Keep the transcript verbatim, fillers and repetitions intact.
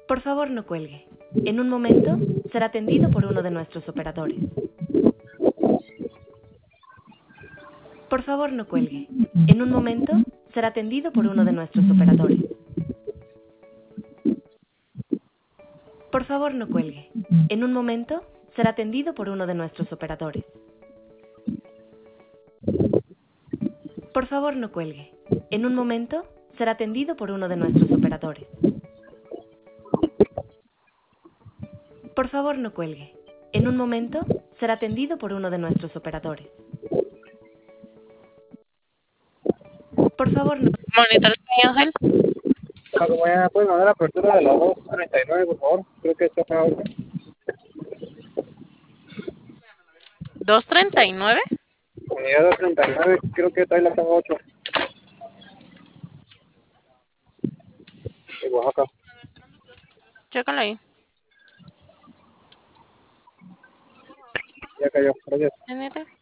Por favor, no cuelgue. En un momento será atendido por uno de nuestros operadores. Por favor, no cuelgue. En un momento será atendido por uno de nuestros operadores. Por favor, no cuelgue. En un momento será atendido por uno de nuestros operadores. Por favor, no cuelgue. En un momento será atendido por uno de nuestros operadores. Por favor, no cuelgue. En un momento será atendido por uno de nuestros operadores. Por favor, no. Monitor Ángel. Hola, compañera, ¿puedes mandar la apertura de la dos treinta y nueve, por favor? Creo que esta fue ahora. ¿dos treinta y nueve? Unidad dos treinta y nueve, creo que trae la caja ocho. De Oaxaca. Chécalo ahí. Ya cayó, gracias. ¿Neta?